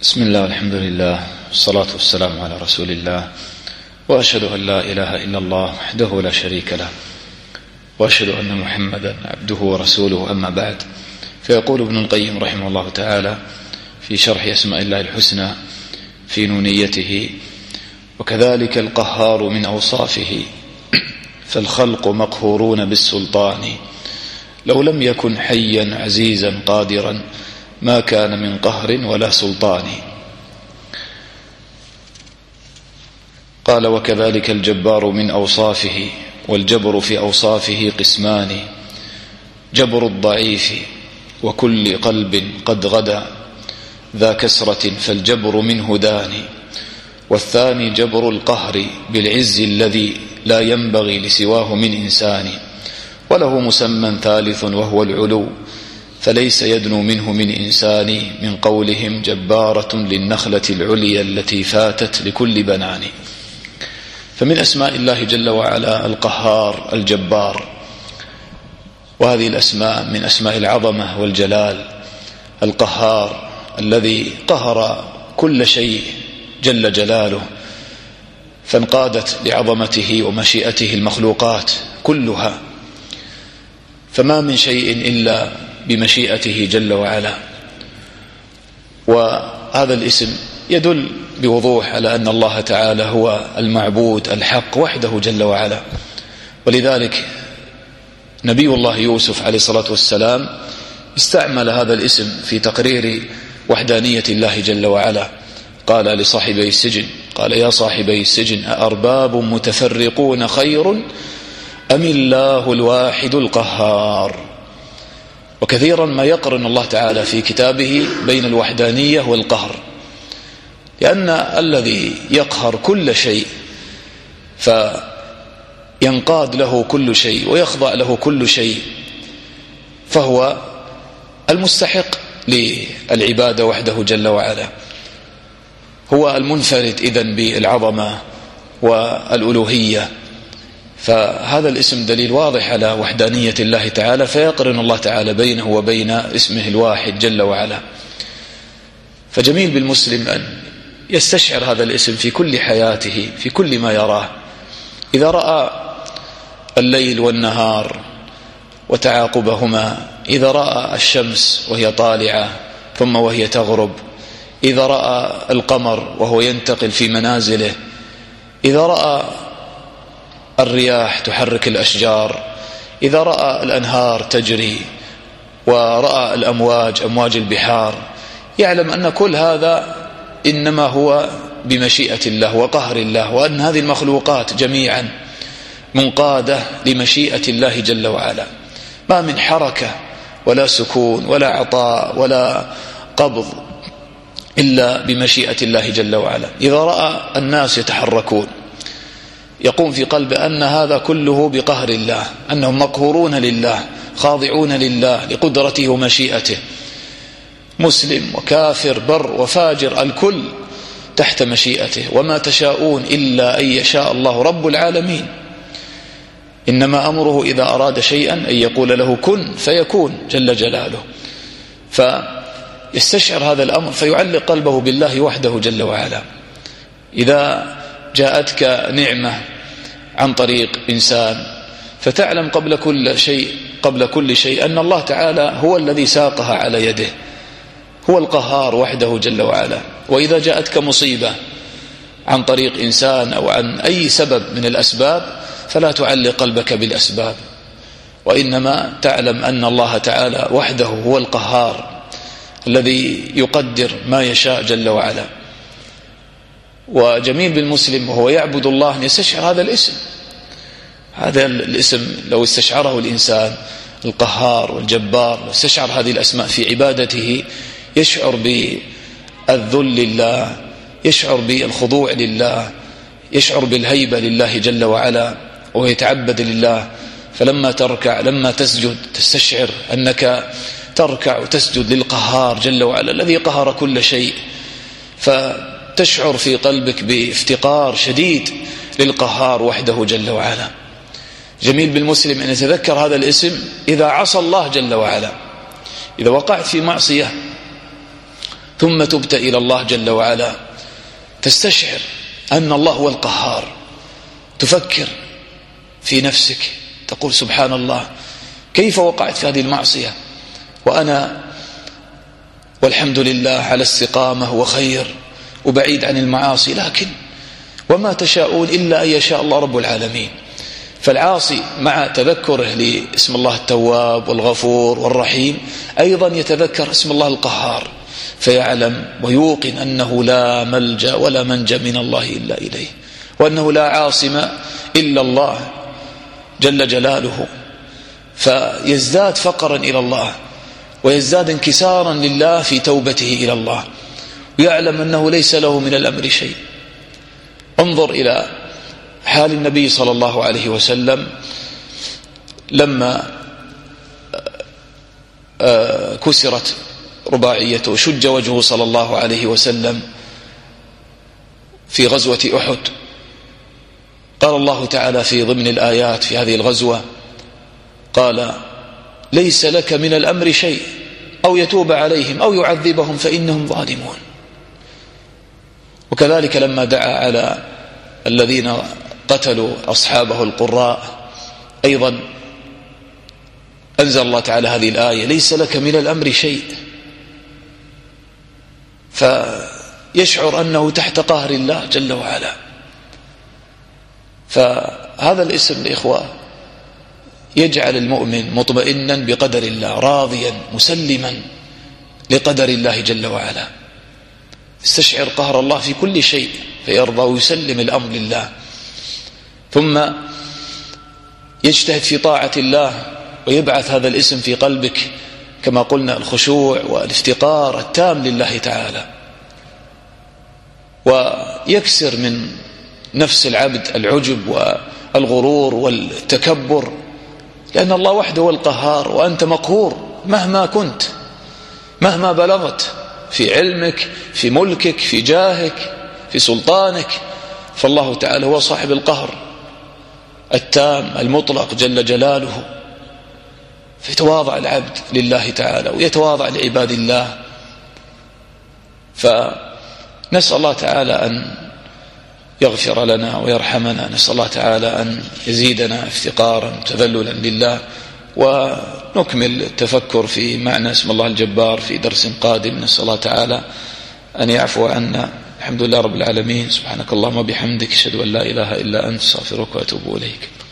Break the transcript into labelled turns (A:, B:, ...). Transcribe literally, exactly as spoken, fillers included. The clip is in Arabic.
A: بسم الله والحمد لله والصلاة والسلام على رسول الله، وأشهد أن لا إله إلا الله وحده لا شريك له، وأشهد أن محمدا عبده ورسوله. أما بعد، فيقول ابن القيم رحمه الله تعالى في شرح أسماء الله الحسنى في نونيته: وكذلك القهار من أوصافه، فالخلق مقهورون بالسلطان، لو لم يكن حيا عزيزا قادرا ما كان من قهر ولا سلطان. قال: وكذلك الجبار من أوصافه، والجبر في أوصافه قسمان: جبر الضعيف وكل قلب قد غدا ذا كسرة فالجبر منه داني، والثاني جبر القهر بالعز الذي لا ينبغي لسواه من إنسان، وله مسمى ثالث وهو العلو، فليس يدنو منه من إنسان، من قولهم جبارة للنخلة العليا التي فاتت لكل بنان. فمن أسماء الله جل وعلا القهار الجبار، وهذه الأسماء من أسماء العظمة والجلال. القهار الذي قهر كل شيء جل جلاله، فانقادت لعظمته ومشيئته المخلوقات كلها، فما من شيء إلا بمشيئته جل وعلا. وهذا الاسم يدل بوضوح على أن الله تعالى هو المعبود الحق وحده جل وعلا. ولذلك نبي الله يوسف عليه الصلاة والسلام استعمل هذا الاسم في تقرير وحدانية الله جل وعلا. قال لصاحبي السجن: قال يا صاحبي السجن، أأرباب متفرقون خير أم الله الواحد القهار؟ وكثيرا ما يقرن الله تعالى في كتابه بين الوحدانية والقهر، لأن الذي يقهر كل شيء فينقاد له كل شيء ويخضع له كل شيء، فهو المستحق للعبادة وحده جل وعلا، هو المنفرد إذن بالعظمة والألوهية. فهذا الاسم دليل واضح على وحدانية الله تعالى، فيقرن الله تعالى بينه وبين اسمه الواحد جل وعلا. فجميل بالمسلم أن يستشعر هذا الاسم في كل حياته، في كل ما يراه. إذا رأى الليل والنهار وتعاقبهما، إذا رأى الشمس وهي طالعة ثم وهي تغرب، إذا رأى القمر وهو ينتقل في منازله، إذا رأى الرياح تحرك الأشجار، إذا رأى الأنهار تجري، ورأى الأمواج أمواج البحار، يعلم أن كل هذا إنما هو بمشيئة الله وقهر الله، وأن هذه المخلوقات جميعا منقادة لمشيئة الله جل وعلا، ما من حركة ولا سكون ولا عطاء ولا قبض إلا بمشيئة الله جل وعلا. إذا رأى الناس يتحركون، يقوم في قلبه أن هذا كله بقهر الله، أنهم مقهورون لله، خاضعون لله لقدرته ومشيئته، مسلم وكافر بر وفاجر الكل تحت مشيئته، وما تشاءون إلا أن يشاء الله رب العالمين. إنما أمره إذا أراد شيئا أن يقول له كن فيكون جل جلاله. فيستشعر هذا الأمر فيعلق قلبه بالله وحده جل وعلا. إذا جاءتك نعمة عن طريق إنسان، فتعلم قبل كل شيء قبل كل شيء أن الله تعالى هو الذي ساقها على يده، هو القهار وحده جل وعلا. وإذا جاءتك مصيبة عن طريق إنسان أو عن أي سبب من الأسباب، فلا تعلق قلبك بالأسباب، وإنما تعلم أن الله تعالى وحده هو القهار الذي يقدر ما يشاء جل وعلا. وجميل بالمسلم وهو يعبد الله أن يستشعر هذا الاسم. هذا الاسم لو استشعره الإنسان القهار والجبار، لو استشعر هذه الأسماء في عبادته، يشعر بالذل لله، يشعر بالخضوع لله، يشعر بالهيبة لله جل وعلا، ويتعبد لله. فلما تركع لما تسجد تستشعر أنك تركع وتسجد للقهار جل وعلا الذي قهر كل شيء، فتشعر في قلبك بافتقار شديد للقهار وحده جل وعلا. جميل بالمسلم أن يتذكر هذا الاسم إذا عصى الله جل وعلا. إذا وقعت في معصية ثم تبت إلى الله جل وعلا، تستشعر أن الله هو القهار، تفكر في نفسك تقول سبحان الله كيف وقعت في هذه المعصية وأنا والحمد لله على استقامة وخير وبعيد عن المعاصي، لكن وما تشاءون إلا أن يشاء الله رب العالمين. فالعاصي مع تذكره لاسم الله التواب والغفور والرحيم أيضا يتذكر اسم الله القهار، فيعلم ويوقن أنه لا ملجأ ولا منجأ من الله إلا إليه، وأنه لا عاصم إلا الله جل جلاله، فيزداد فقرا إلى الله ويزداد انكسارا لله في توبته إلى الله، ويعلم أنه ليس له من الأمر شيء. انظر إلى حال النبي صلى الله عليه وسلم لما كسرت رباعيته، شج وجهه صلى الله عليه وسلم في غزوة أحد. قال الله تعالى في ضمن الآيات في هذه الغزوة قال ليس لك من الأمر شيء أو يتوب عليهم أو يعذبهم فإنهم ظالمون. وكذلك لما دعا على الذين قتلوا أصحابه القراء أيضا أنزل الله تعالى هذه الآية ليس لك من الأمر شيء، فيشعر أنه تحت قهر الله جل وعلا. فهذا الاسم الإخوة يجعل المؤمن مطمئنا بقدر الله، راضيا مسلما لقدر الله جل وعلا، يستشعر قهر الله في كل شيء فيرضى ويسلم الأمر لله، ثم يجتهد في طاعة الله ويبعث هذا الاسم في قلبك كما قلنا الخشوع والافتقار التام لله تعالى، ويكسر من نفس العبد العجب والغرور والتكبر، لأن الله وحده هو القهار وأنت مقهور مهما كنت، مهما بلغت في علمك في ملكك في جاهك في سلطانك، فالله تعالى هو صاحب القهر التام المطلق جل جلاله. فيتواضع العبد لله تعالى ويتواضع لعباد الله. فنسأل الله تعالى أن يغفر لنا ويرحمنا، نسأل الله تعالى أن يزيدنا افتقارا تذللا لله، ونكمل التفكر في معنى اسم الله الجبار في درس قادم. نسأل الله تعالى أن يعفو عنا. الحمد لله رب العالمين، سبحانك اللهم وبحمدك، أشهد أن لا إله إلا أنت، أستغفرك وأتوب إليك.